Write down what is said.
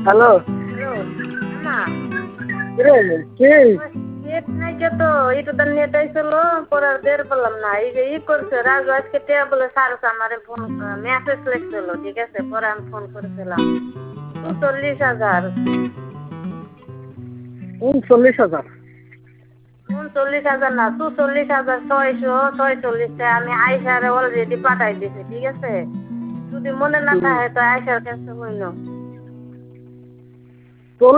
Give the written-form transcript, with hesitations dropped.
Hello, hello মা রে কে? Net নাই কে তো এটা তো নেট আইছিল পরে আর বের করলাম না এই যে করছে রাজু আজকে টিয়া বলে সারস আমারে ফোন মেসেজ লিখছিল ঠিক আছে পরে আমি ফোন করেছিলাম ৪৪,০০০ 39,000। ৩৯,০০০ না ৪৪,৬৪৬ আমি আয়সারে অলরেডি পাঠাই দিছি ঠিক আছে যদি মনে না থাকে তো আয়সার কাছে হইল